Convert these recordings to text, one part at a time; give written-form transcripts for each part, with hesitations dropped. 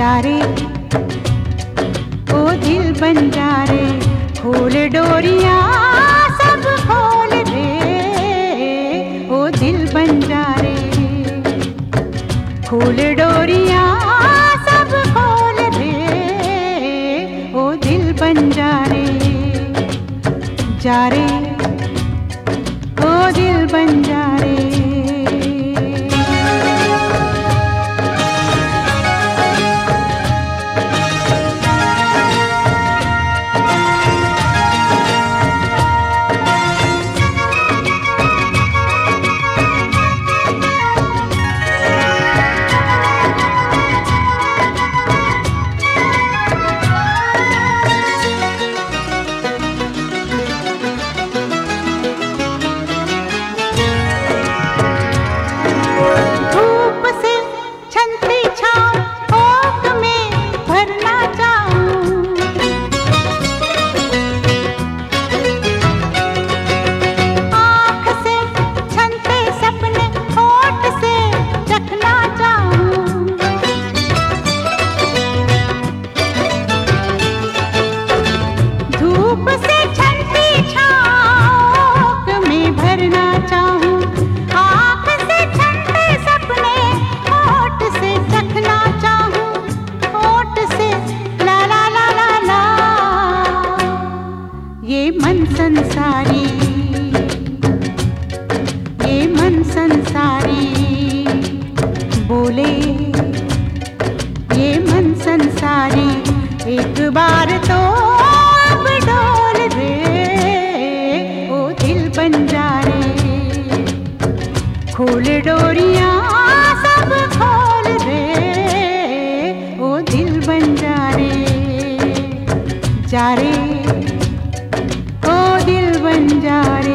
जा रे ओ दिल बन जा रे, खोल डोरियां सब खोल दे, ओ दिल बन जा रे, खोल डोरियां सब खोल दे, ओ दिल बन जा रे ओ दिल बन जा रे। ये मन संसारी बोले, ये मन संसारी एक बार तो अब डोल दे, ओ दिल बन जा रे, खोल डोरियां सब खोल दे, ओ दिल बन जा रे ओ दिल बन जा रे।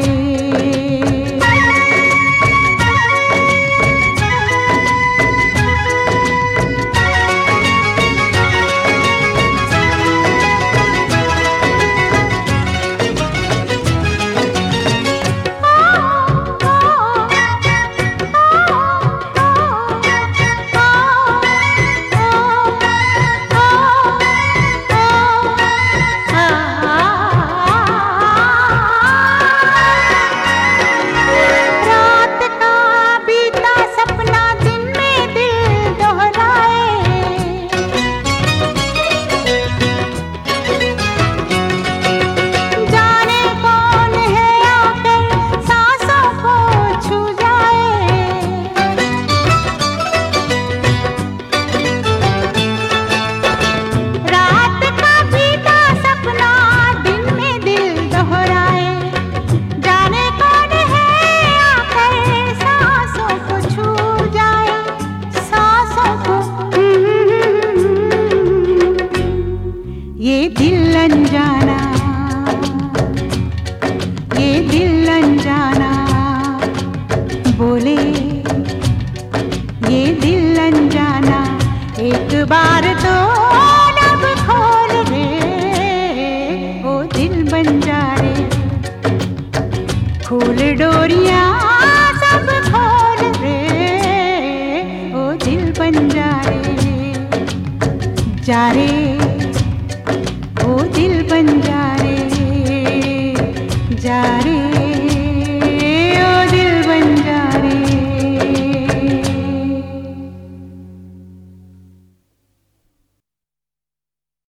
ये दिल अनजाना, ये दिल अनजाना बोले, ये दिल अनजाना एक बार तो लब खोल दे, ओ दिल बन जा रे, खोल डोरियां सब खोल दे, ओ दिल बन जा रे ओ दिल बन जा रे